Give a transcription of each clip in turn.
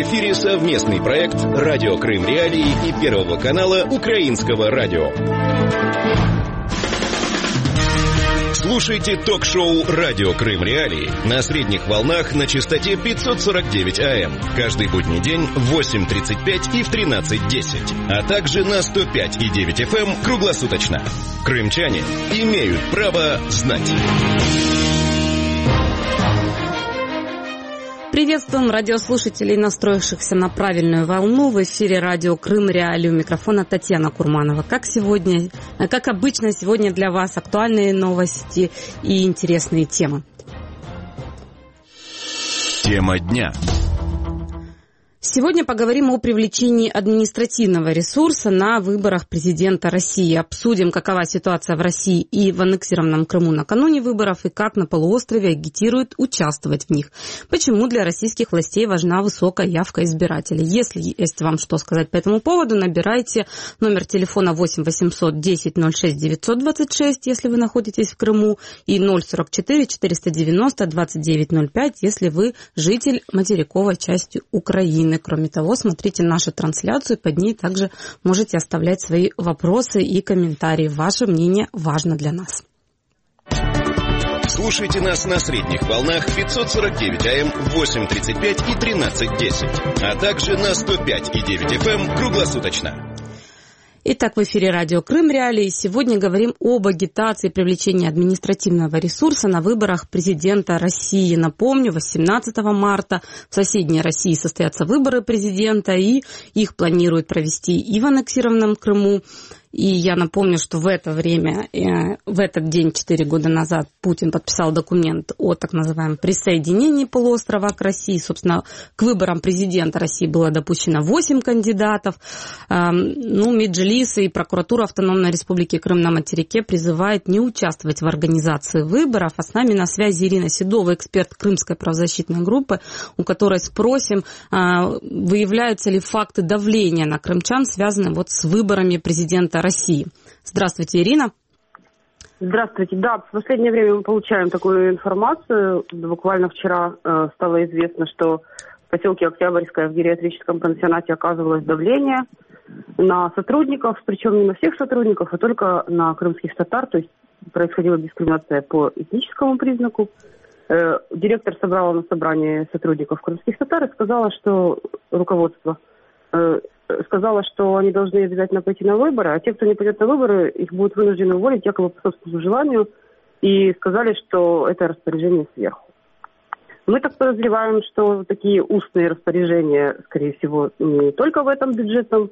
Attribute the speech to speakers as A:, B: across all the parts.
A: эфире совместный проект «Радио Крым Реалии» и Первого канала Украинского радио. Слушайте ток-шоу «Радио Крым Реалии» на средних волнах на частоте 549 АМ. Каждый будний день в 8:35 и в 13:10. А также на 105,9 FM круглосуточно. Крымчане имеют право знать.
B: Приветствуем радиослушателей, настроившихся на правильную волну. В эфире радио Крым Реалии. У микрофона Татьяна Курманова. Как обычно, сегодня для вас актуальные новости и интересные темы.
A: Тема дня.
B: Сегодня поговорим о привлечении административного ресурса на выборах президента России. Обсудим, какова ситуация в России и в аннексированном Крыму накануне выборов и как на полуострове агитируют участвовать в них. Почему для российских властей важна высокая явка избирателей. Если есть вам что сказать по этому поводу, набирайте номер телефона 8 800 10 06 926, если вы находитесь в Крыму, и 044 490 29 05, если вы житель материковой части Украины. Кроме того, смотрите нашу трансляцию, под ней также можете оставлять свои вопросы и комментарии. Ваше мнение важно для нас.
A: Слушайте нас на средних волнах 549 АМ, 8:35 и 13:10, а также на 105,9 FM круглосуточно.
B: Итак, в эфире радио Крым Реалии. Сегодня говорим об агитации и привлечении административного ресурса на выборах президента России. Напомню, 18 марта в соседней России состоятся выборы президента, и их планируют провести и в аннексированном Крыму. И я напомню, что в это время, в этот день, 4 года назад, Путин подписал документ о так называемом присоединении полуострова к России. Собственно, к выборам президента России было допущено 8 кандидатов. Меджлис и прокуратура Автономной Республики Крым на материке призывает не участвовать в организации выборов. А с нами на связи Ирина Седова, эксперт Крымской правозащитной группы, у которой спросим, выявляются ли факты давления на крымчан, связанные с выборами президента России. Здравствуйте, Ирина.
C: Здравствуйте. Да, в последнее время мы получаем такую информацию. Буквально вчера стало известно, что в поселке Октябрьское в гериатрическом пансионате оказывалось давление на сотрудников, причем не на всех сотрудников, а только на крымских татар, то есть происходила дискриминация по этническому признаку. Директор собрала на собрании сотрудников крымских татар и сказала, что руководство сказала, что они должны обязательно пойти на выборы, а те, кто не пойдет на выборы, их будут вынуждены уволить якобы по собственному желанию, и сказали, что это распоряжение сверху. Мы так подозреваем, что такие устные распоряжения, скорее всего, не только в этом бюджетном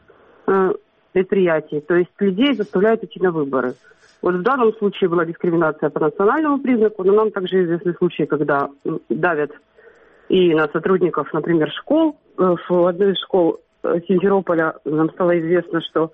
C: предприятии, то есть людей заставляют идти на выборы. Вот в данном случае была дискриминация по национальному признаку, но нам также известны случаи, когда давят и на сотрудников, например, школ. В одной из школ Симферополя нам стало известно, что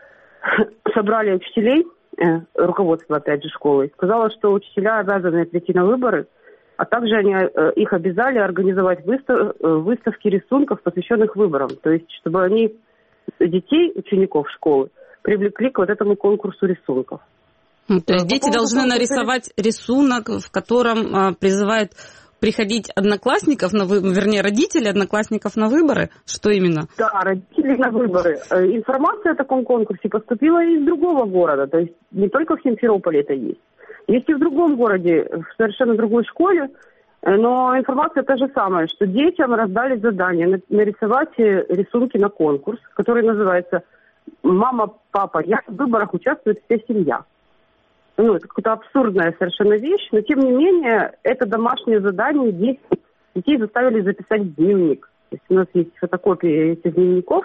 C: собрали учителей, руководство, опять же, школы, сказало, что учителя обязаны прийти на выборы, а также они их обязали организовать выставки рисунков, посвященных выборам. То есть, чтобы они детей, учеников школы, привлекли к этому конкурсу рисунков.
B: То есть дети должны нарисовать рисунок, в котором призывают приходить одноклассников, родители одноклассников на выборы? Что именно?
C: Да, родители на выборы. Информация о таком конкурсе поступила из другого города. То есть не только в Симферополе это есть. Есть и в другом городе, в совершенно другой школе. Но информация та же самая, что детям раздали задание нарисовать рисунки на конкурс, который называется «Мама, папа, я в выборах участвует вся семья». Это какая-то абсурдная совершенно вещь, но тем не менее это домашнее задание детей заставили записать в дневник. То есть у нас есть фотокопии этих дневников,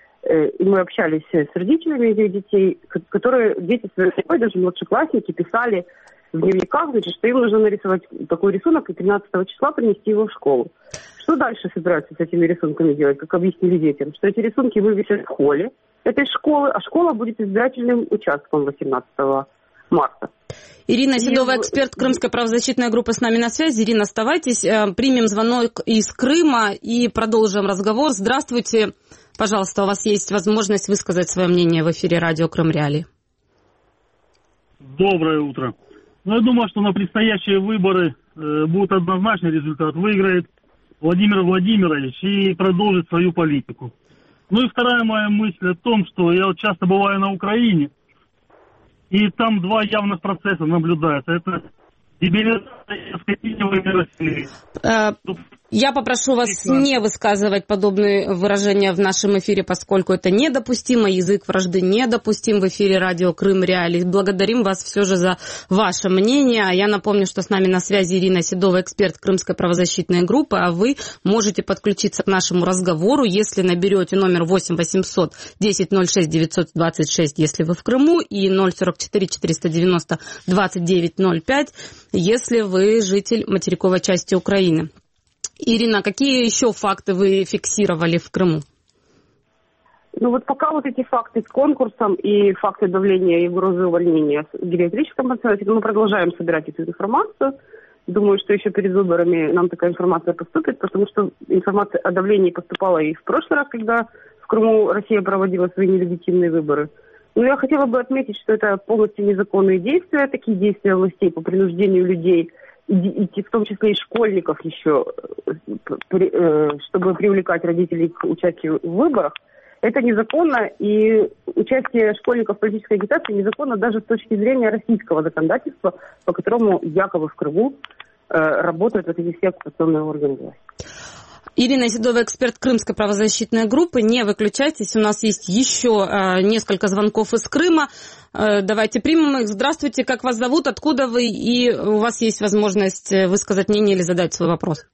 C: и мы общались с родителями этих детей, которые дети своей, даже младшеклассники, писали в дневниках, что им нужно нарисовать такой рисунок и 13 числа принести его в школу. Что дальше собираются с этими рисунками делать, как объяснили детям? Что эти рисунки вывесят в холле этой школы, а школа будет избирательным участком 18 марта.
B: Ирина Седова, эксперт Крымской правозащитной группы, с нами на связи. Ирина, оставайтесь. Примем звонок из Крыма и продолжим разговор. Здравствуйте. Пожалуйста, у вас есть возможность высказать свое мнение в эфире радио Крым Реалии.
D: Доброе утро. Я думаю, что на предстоящие выборы будет однозначный результат. Выиграет Владимир Владимирович и продолжить свою политику. Ну и вторая моя мысль о том, что я вот часто бываю на Украине, и там два явных процесса наблюдаются. Это дебилизация и оскотинивание России.
B: Я попрошу вас не высказывать подобные выражения в нашем эфире, поскольку это недопустимо, язык вражды недопустим в эфире радио Крым Реалии. Благодарим вас все же за ваше мнение. Я напомню, что с нами на связи Ирина Седова, эксперт Крымской правозащитной группы, а вы можете подключиться к нашему разговору, если наберете номер 8 800 10 06 926, если вы в Крыму, и 044 490 29 05, если вы житель материковой части Украины. Ирина, какие еще факты вы фиксировали в Крыму?
C: Ну вот пока вот эти факты с конкурсом и факты давления и угрозы увольнения в гериатрическом пансионате, мы продолжаем собирать эту информацию. Думаю, что еще перед выборами нам такая информация поступит, потому что информация о давлении поступала и в прошлый раз, когда в Крыму Россия проводила свои нелегитимные выборы. Но я хотела бы отметить, что это полностью незаконные действия, такие действия властей по принуждению людей, и в том числе и школьников еще, чтобы привлекать родителей к участию в выборах. Это незаконно, и участие школьников в политической агитации незаконно даже с точки зрения российского законодательства, по которому якобы в Крыму работают вот эти все оккупационные органы власти.
B: Ирина Седова, эксперт Крымской правозащитной группы. Не выключайтесь, у нас есть еще несколько звонков из Крыма. Давайте примем их. Здравствуйте, как вас зовут, откуда вы, и у вас есть возможность высказать мнение или задать свой вопрос.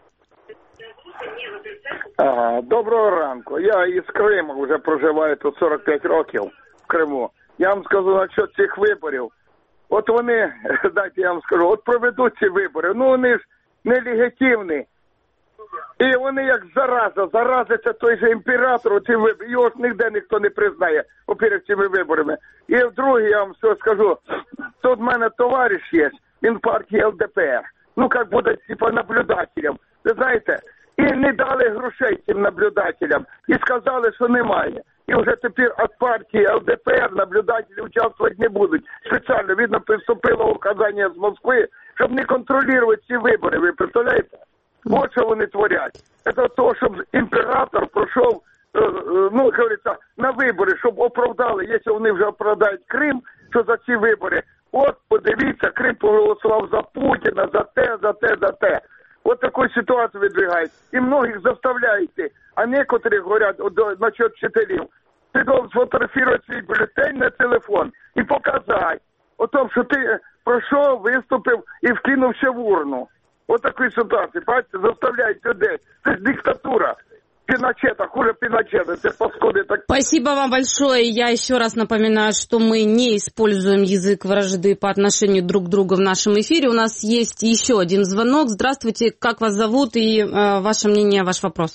E: Доброго ранку. Я із Криму вже проживаю тут 45 років в Криму. Я вам скажу насчет цих виборів. От вони, дайте я вам скажу, от проведуть ці вибори, ну вони ж нелегітимні. І вони як заразиться той же імператор, ці вибори, його ж ніде ніхто не признає перед цими виборами. І вдруге, я вам все скажу, тут в мене товариш є, він в партії ЛДПР, ну як буде, типа, наблюдателем, ви знаєте, і не дали грошей цим наблюдателям, і сказали, що немає. І вже тепер від партії ЛДПР наблюдателі участвувати не будуть. Спеціально, видно, поступило указання з Москви, щоб не контролювати ці вибори, ви представляєте? От що вони творять. Це то, щоб імператор пройшов, ну, говориться, на вибори, щоб оправдали, якщо вони вже оправдають Крим, що за ці вибори. От, подивіться, Крим проголосував за Путіна, за те. От таку ситуацію видвигають. І многих заставляють, а некоторі говорять насчет вчителів. Ти должен сфотографувати свій бюлетень на телефон і показати о тому, що ти пройшов, виступив і вкинув ще в урну. Вот такой ситуации, понимаете, заставляют людей. Это диктатура. Пиночета, хуже Пиночета, это паскуды. Так...
B: Спасибо вам большое. Я еще раз напоминаю, что мы не используем язык вражды по отношению друг к другу в нашем эфире. У нас есть еще один звонок. Здравствуйте, как вас зовут и ваше мнение, ваш вопрос?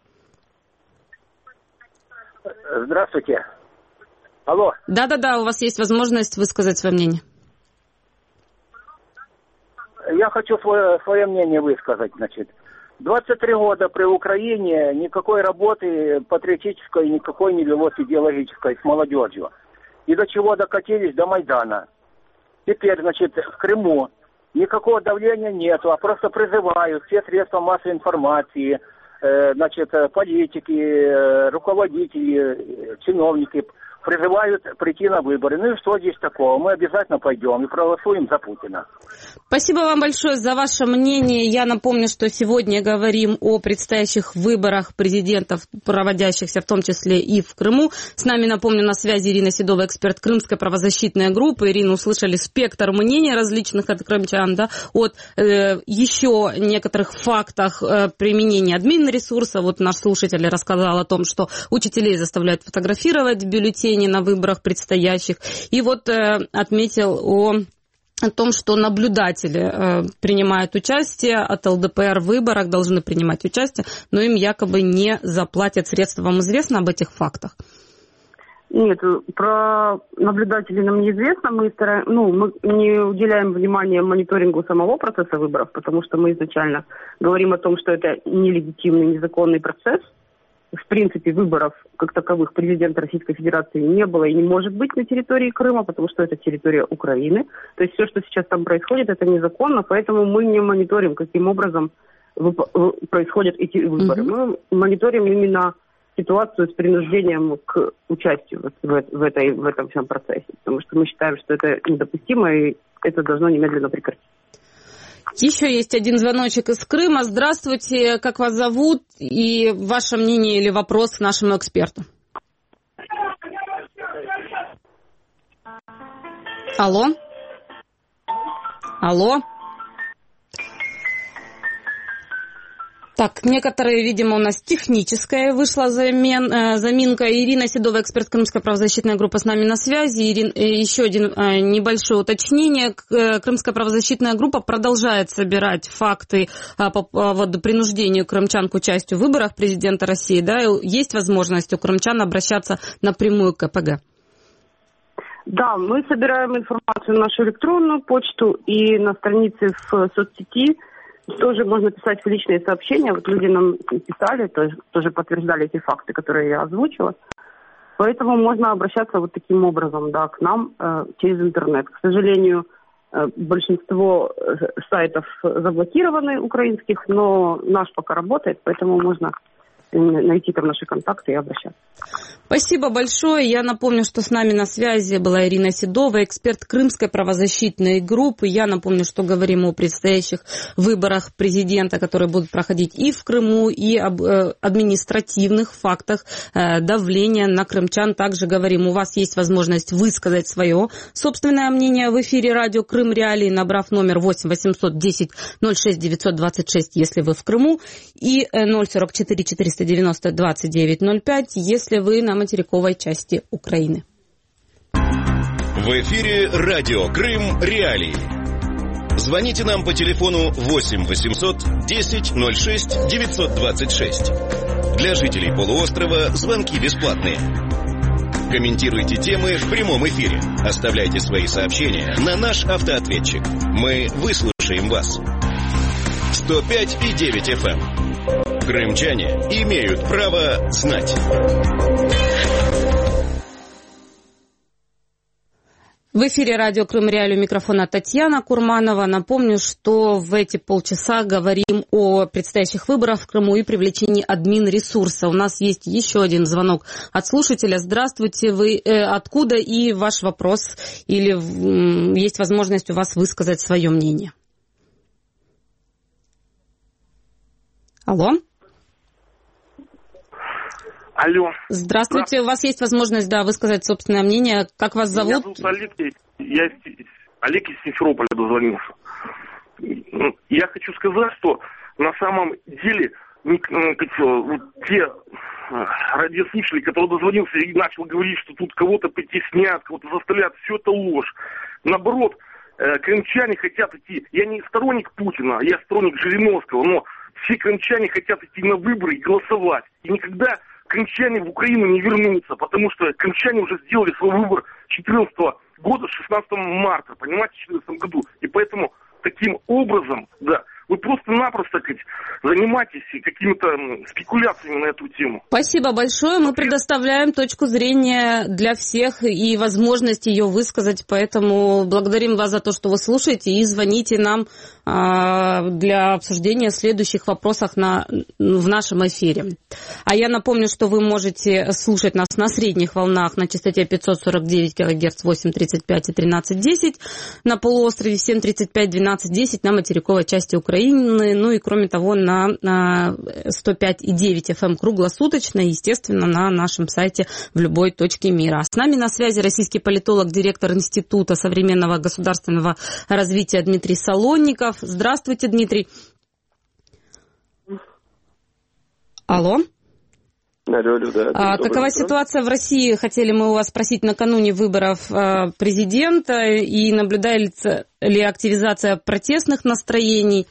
F: Здравствуйте. Алло.
B: Да-да-да, у вас есть возможность высказать свое мнение.
F: Я хочу свое мнение высказать, значит. 23 года при Украине никакой работы патриотической, никакой не велось идеологической с молодежью. И до чего докатились? До Майдана. Теперь, значит, в Крыму никакого давления нету, а просто призывают все средства массовой информации, значит, политики, руководители, чиновники призывают прийти на выборы. Ну и что здесь такого? Мы обязательно пойдем и проголосуем за Путина.
B: Спасибо вам большое за ваше мнение. Я напомню, что сегодня говорим о предстоящих выборах президентов, проводящихся в том числе и в Крыму. С нами, напомню, на связи Ирина Седова, эксперт Крымской правозащитной группы. Ирина, услышали спектр мнений различных от крымчан, да, от еще некоторых фактах применения админресурса. Вот наш слушатель рассказал о том, что учителей заставляют фотографировать бюллетени на выборах предстоящих. И вот отметил о том, что наблюдатели принимают участие от ЛДПР в выборах, должны принимать участие, но им якобы не заплатят средства. Вам известно об этих фактах?
C: Нет, про наблюдателей нам неизвестно. Мы не уделяем внимания мониторингу самого процесса выборов, потому что мы изначально говорим о том, что это нелегитимный, незаконный процесс. В принципе, выборов как таковых президента Российской Федерации не было и не может быть на территории Крыма, потому что это территория Украины. То есть все, что сейчас там происходит, это незаконно, поэтому мы не мониторим, каким образом происходят эти выборы. Мы мониторим именно ситуацию с принуждением к участию в этом всем процессе, потому что мы считаем, что это недопустимо, и это должно немедленно прекратиться.
B: Еще есть один звоночек из Крыма. Здравствуйте, как вас зовут и ваше мнение или вопрос к нашему эксперту? Алло? Алло? Так, некоторые, видимо, у нас техническая вышла заминка. Ирина Седова, эксперт Крымской правозащитной группы, с нами на связи. Еще один небольшое уточнение. Крымская правозащитная группа продолжает собирать факты по поводу принуждения крымчан к участию в выборах президента России. Да? Есть возможность у крымчан обращаться напрямую к КПГ?
C: Да, мы собираем информацию на нашу электронную почту и на странице в соцсети. Тоже можно писать в личные сообщения. Вот люди нам писали, тоже подтверждали эти факты, которые я озвучила. Поэтому можно обращаться вот таким образом, да, к нам через интернет. К сожалению, большинство сайтов заблокированы украинских, но наш пока работает, поэтому можно найти там наши контакты и обращаться.
B: Спасибо большое. Я напомню, что с нами на связи была Ирина Седова, эксперт Крымской правозащитной группы. Я напомню, что говорим о предстоящих выборах президента, которые будут проходить и в Крыму, и об административных фактах давления на крымчан. Также говорим, у вас есть возможность высказать свое собственное мнение в эфире радио Крым Реалии, набрав номер 8 800 10 06 926, если вы в Крыму, и 044 490 29 05, если вы на материковой части Украины.
A: В эфире радио Крым Реалии. Звоните нам по телефону 8 800 10 06 926. Для жителей полуострова звонки бесплатные. Комментируйте темы в прямом эфире. Оставляйте свои сообщения на наш автоответчик. Мы выслушаем вас. 105,9 FM. Крымчане имеют право знать.
B: В эфире радио Крым Реалии, у микрофона Татьяна Курманова. Напомню, что в эти полчаса говорим о предстоящих выборах в Крыму и привлечении админресурса. У нас есть еще один звонок от слушателя. Здравствуйте, вы откуда и ваш вопрос? Или есть возможность у вас высказать свое мнение? Алло?
G: Алло.
B: Здравствуйте, у вас есть возможность, да, высказать собственное мнение. Как вас зовут?
G: Меня зовут Олег, Олег из Симферополя дозвонился. Я хочу сказать, что на самом деле те радиослушатели, которые дозвонился и начал говорить, что тут кого-то притеснят, кого-то заставляют, все это ложь. Наоборот, крымчане хотят идти. Я не сторонник Путина, я сторонник Жириновского, но все крымчане хотят идти на выборы и голосовать. И никогда крымчане в Украину не вернутся, потому что крымчане уже сделали свой выбор 2014 года, 16 марта, понимаете, в 2014 году. И поэтому таким образом, да, вы просто-напросто занимаетесь какими-то спекуляциями на эту тему.
B: Спасибо большое. Мы предоставляем точку зрения для всех и возможность ее высказать. Поэтому благодарим вас за то, что вы слушаете, и звоните нам для обсуждения следующих вопросов в нашем эфире. А я напомню, что вы можете слушать нас на средних волнах на частоте 549 кГц 8.35 и 13.10, на полуострове 7.35, 12.10, на материковой части Украины. Ну и кроме того на 105,9 FM круглосуточно, естественно, на нашем сайте в любой точке мира. С нами на связи российский политолог, директор Института современного государственного развития Дмитрий Солонников. Здравствуйте, Дмитрий. Алло.
H: Алло, да.
B: Какова ситуация в России, хотели мы у вас спросить накануне выборов президента, и наблюдается ли активизация протестных настроений?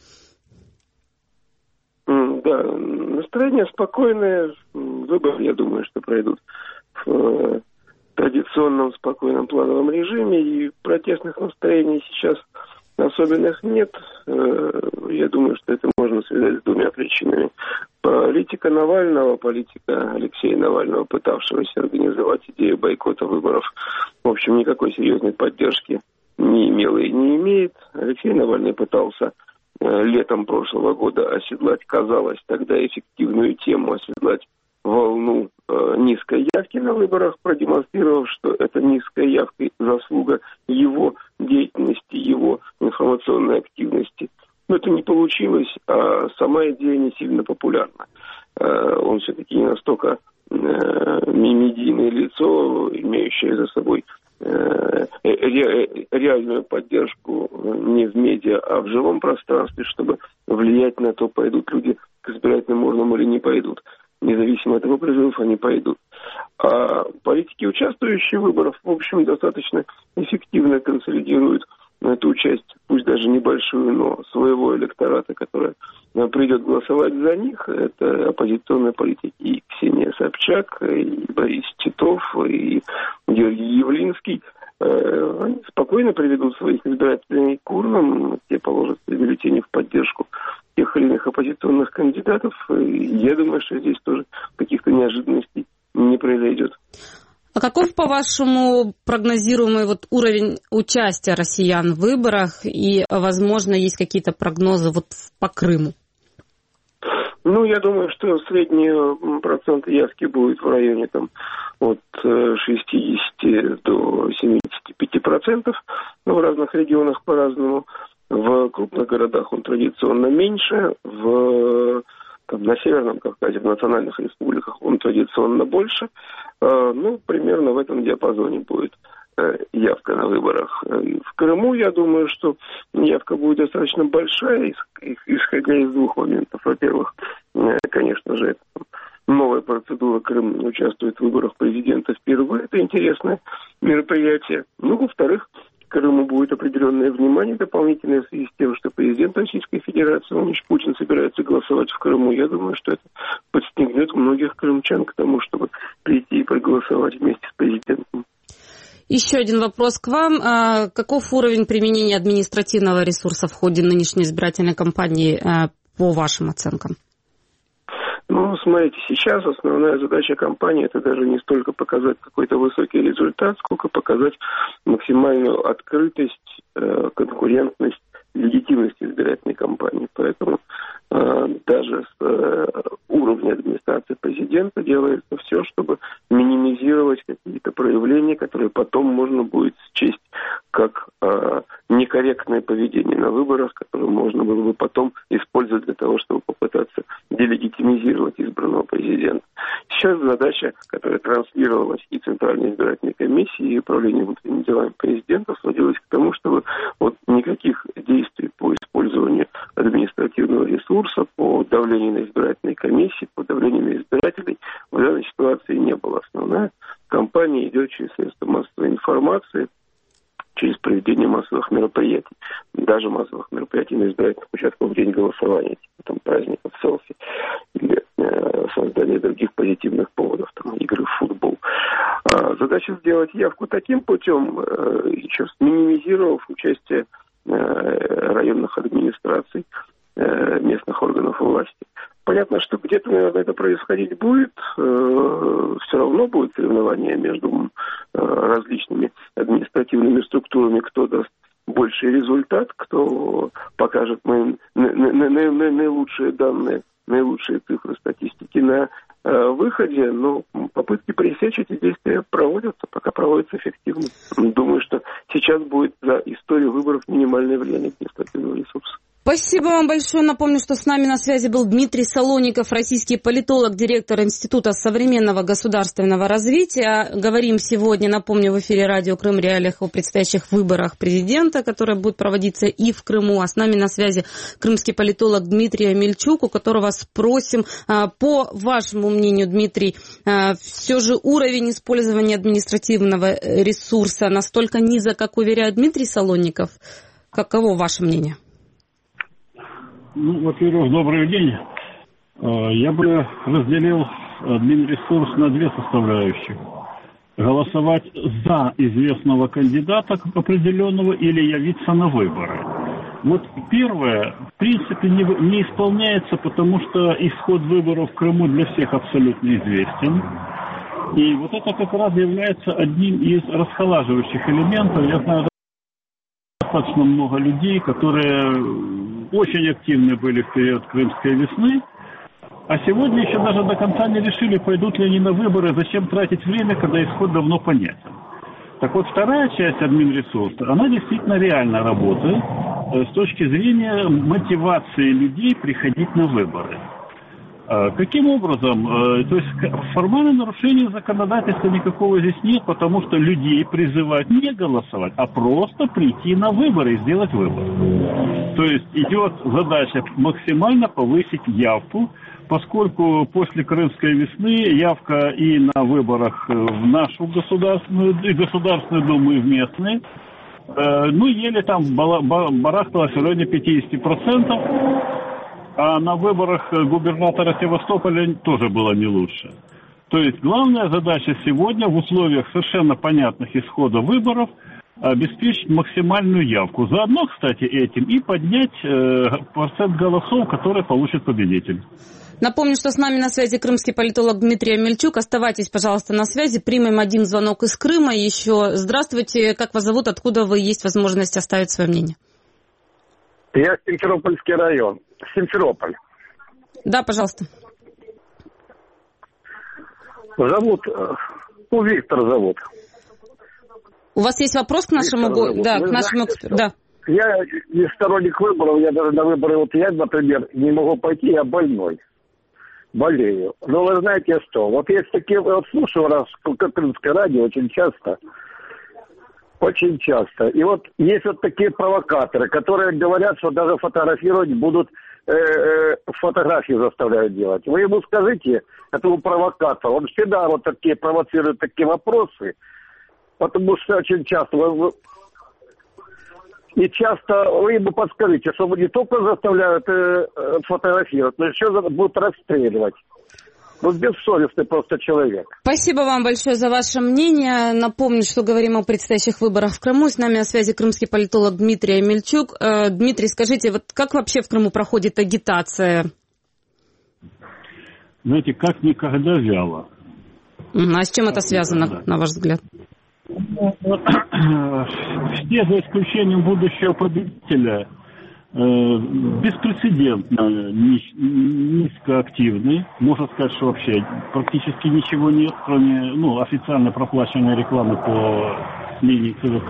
H: Да, настроение спокойное, выборы, я думаю, что пройдут в традиционном спокойном плановом режиме, и протестных настроений сейчас особенных нет. Я думаю, что это можно связать с двумя причинами. Политика Навального, политика Алексея Навального, пытавшегося организовать идею бойкота выборов, в общем, никакой серьезной поддержки не имела и не имеет. Алексей Навальный пытался летом прошлого года оседлать, казалось тогда эффективную тему, оседлать волну низкой явки на выборах, продемонстрировав, что эта низкая явка заслуга его деятельности, его информационной активности. Но это не получилось, а сама идея не сильно популярна. Он все-таки не настолько медийное лицо, имеющее за собой реальную поддержку не в медиа, а в живом пространстве, чтобы влиять на то, пойдут люди к избирательным урнам или не пойдут. Независимо от его призывов, они пойдут. А политики, участвующие в выборах, в общем, достаточно эффективно консолидируют эту часть, пусть даже небольшую, но своего электората, который придет голосовать за них. Это оппозиционные политики и Ксения Собчак, и Борис Титов, и Георгий Явлинский. Они спокойно приведут своих избирателей к урнам, те положат бюллетени в поддержку тех или иных оппозиционных кандидатов. И я думаю, что здесь тоже каких-то неожиданностей не произойдет.
B: А каков, по-вашему, прогнозируемый уровень участия россиян в выборах? И, возможно, есть какие-то прогнозы по Крыму?
H: Я думаю, что средний процент явки будет в районе от 60 до 75%. В разных регионах по-разному. В крупных городах он традиционно меньше. На Северном Кавказе, в национальных республиках он традиционно больше. Примерно в этом диапазоне будет явка на выборах. В Крыму, я думаю, что явка будет достаточно большая, исходя из двух моментов. Во-первых, конечно же, это новая процедура. Крым участвует в выборах президента впервые. Это интересное мероприятие. Во-вторых, Крыму будет определенное внимание дополнительное в связи с тем, что президент Российской Федерации Владимир Путин собирается голосовать в Крыму. Я думаю, что это подстегнет многих крымчан к тому, чтобы прийти и проголосовать вместе с президентом.
B: Еще один вопрос к вам. Каков уровень применения административного ресурса в ходе нынешней избирательной кампании по вашим оценкам?
H: Смотрите, сейчас основная задача кампании – это даже не столько показать какой-то высокий результат, сколько показать максимальную открытость, конкурентность, легитимность избирательной кампании. Поэтому даже с уровня администрации президента делается все, чтобы минимизировать какие-то проявления, которые потом можно будет счесть как некорректное поведение на выборах, которое можно было бы потом использовать для того, чтобы попытаться делегитимизировать избранного президента. Сейчас задача, которая транслировалась и Центральной избирательной комиссии, и Управлением внутренними делами президента, сводилась к тому, чтобы никаких действий по использованию административного ресурса, по давлению на избирательные комиссии, по давлению на избирателей в данной ситуации не было. Основная кампания идет через средства массовой информации, через проведение массовых мероприятий, даже массовых мероприятий на избирательных участках в день голосования, типа праздников, селфи, или создание других позитивных поводов, игры в футбол. Задача сделать явку таким путем, еще минимизировав участие районных администраций, местных органов власти. Понятно, что где-то, наверное, это происходить будет. Все равно будет соревнование между различными административными структурами, кто даст больший результат, кто покажет наилучшие данные, наилучшие цифры статистики на выходе. Но попытки пресечь эти действия проводятся, пока проводятся эффективно. Думаю, что сейчас будет за историю выборов минимальное влияние административного ресурса.
B: Спасибо вам большое. Напомню, что с нами на связи был Дмитрий Солоников, российский политолог, директор Института современного государственного развития. Говорим сегодня, напомню, в эфире радио Крым Реалиях о предстоящих выборах президента, которые будут проводиться и в Крыму. А с нами на связи крымский политолог Дмитрий Амельчук, у которого спросим, по вашему мнению, Дмитрий, все же уровень использования административного ресурса настолько низок, как уверяет Дмитрий Солоников? Каково ваше мнение?
I: Во-первых, добрый день. Я бы разделил админресурс на две составляющих. Голосовать за известного кандидата определенного или явиться на выборы. Первое, в принципе, не исполняется, потому что исход выборов в Крыму для всех абсолютно известен. И это как раз является одним из расхолаживающих элементов. Я знаю достаточно много людей, которые очень активны были в период Крымской весны, а сегодня еще даже до конца не решили, пойдут ли они на выборы, зачем тратить время, когда исход давно понятен. Так вот, вторая часть админресурса, она действительно реально работает с точки зрения мотивации людей приходить на выборы. Каким образом? То есть формального нарушения законодательства никакого здесь нет, потому что людей призывают не голосовать, а просто прийти на выборы и сделать выбор. То есть идет задача максимально повысить явку, поскольку после Крымской весны явка и на выборах в нашу Государственную Думу, и в местные, еле там барахталось в районе 50%, а на выборах губернатора Севастополя тоже было не лучше. То есть главная задача сегодня в условиях совершенно понятных исхода выборов обеспечить максимальную явку. Заодно, кстати, этим и поднять процент голосов, который получит победитель.
B: Напомню, что с нами на связи крымский политолог Дмитрий Омельчук. Оставайтесь, пожалуйста, на связи. Примем один звонок из Крыма еще. Здравствуйте. Как вас зовут? Откуда вы? Есть возможность оставить свое мнение?
J: Я Симферопольский район. Симферополь.
B: Да, пожалуйста.
J: Зовут... Виктор зовут.
B: У вас есть вопрос к нашему... Да, к нашему эксперту. Да.
J: Я не сторонник выборов. Я даже на выборы, я, например, не могу пойти, я больной. Болею. Но вы знаете что? Вот есть такие... Вот слушаю раз Крымское радио очень часто. Очень часто. И вот есть вот такие провокаторы, которые говорят, что даже фотографировать будут, фотографии заставляют делать. Вы ему скажите, этому провокатору, он всегда вот такие провоцирует такие вопросы, потому что очень часто и часто вы ему подскажите, что не только заставляют фотографировать, но еще будут расстреливать. Бессовестный просто человек.
B: Спасибо вам большое за ваше мнение. Напомню, что говорим о предстоящих выборах в Крыму. С нами на связи крымский политолог Дмитрий Омельчук. Дмитрий, скажите, вот как вообще в Крыму проходит агитация?
I: Знаете, как никогда вяло.
B: А с чем это связано, да, на ваш взгляд?
I: Все, за исключением будущего победителя, беспрецедентно низкоактивны. Можно сказать, что вообще практически ничего нет, кроме официально проплаченной рекламы по линии ЦВК.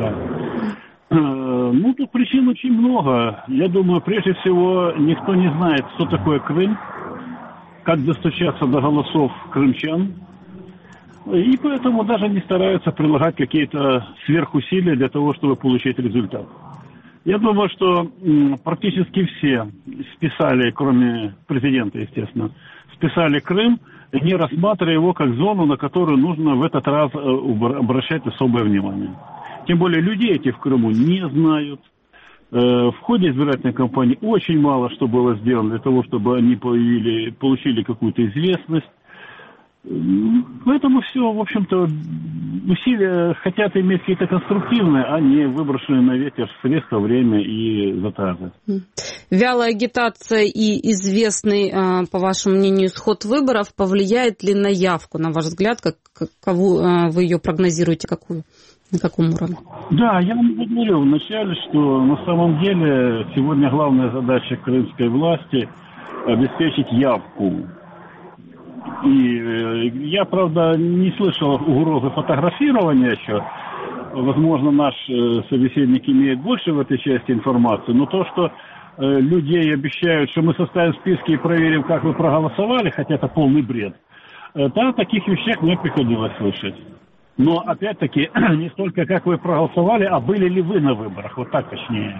I: Тут причин очень много. Я думаю, прежде всего, никто не знает, что такое Крым, как достучаться до голосов крымчан. И поэтому даже не стараются прилагать какие-то сверхусилия для того, чтобы получить результат. Я думаю, что практически все списали, кроме президента, естественно, списали Крым, не рассматривая его как зону, на которую нужно в этот раз обращать особое внимание. Тем более людей эти в Крыму не знают. В ходе избирательной кампании очень мало что было сделано для того, чтобы они получили какую-то известность. Поэтому все, в общем-то, усилия хотят иметь какие-то конструктивные, а не выброшенные на ветер средства, время и затраты.
B: Вялая агитация и известный, по вашему мнению, исход выборов повлияет ли на явку, на ваш взгляд? Какову вы ее прогнозируете, какую? На каком уровне?
I: Да, я вам говорил вначале, что на самом деле сегодня главная задача крымской власти – обеспечить явку. И я, правда, не слышал угрозы фотографирования еще. Возможно, наш собеседник имеет больше в этой части информации. Но то, что людей обещают, что мы составим списки и проверим, как вы проголосовали, хотя это полный бред, да, таких вещах мне приходилось слышать. Но, опять-таки, не столько, как вы проголосовали, а были ли вы на выборах. Вот так точнее.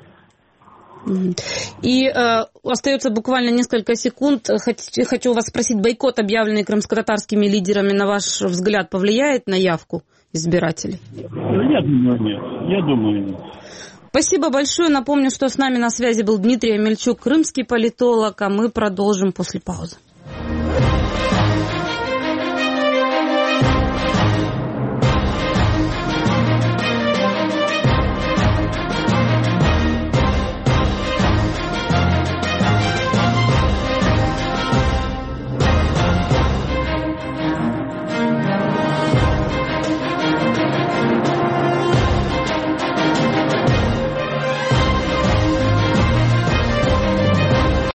B: И остается буквально несколько секунд. Хочу вас спросить, бойкот, объявленный крымско-татарскими лидерами, на ваш взгляд, повлияет на явку избирателей?
I: Я думаю, нет.
B: Спасибо большое. Напомню, что с нами на связи был Дмитрий Омельчук, крымский политолог, а мы продолжим после паузы.